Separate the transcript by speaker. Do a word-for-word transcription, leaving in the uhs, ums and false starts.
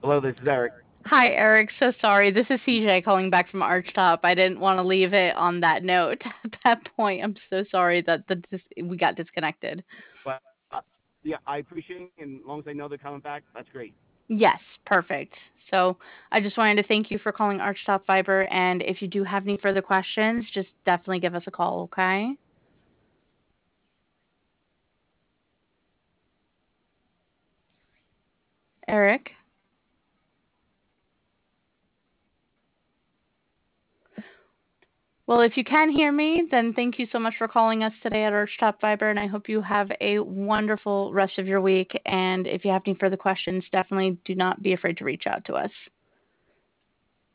Speaker 1: Hello, this is Eric.
Speaker 2: Hi, Eric. So sorry. This is C J calling back from Archtop. I didn't want to leave it on that note at that point. I'm so sorry that the dis we got disconnected.
Speaker 1: But uh, yeah, I appreciate it, and as long as I know they're coming back, that's great.
Speaker 2: Yes, perfect. So I just wanted to thank you for calling Archtop Fiber, and if you do have any further questions, just definitely give us a call, okay? Eric? Well, if you can hear me, then thank you so much for calling us today at Archtop Fiber, and I hope you have a wonderful rest of your week. And if you have any further questions, definitely do not be afraid to reach out to us.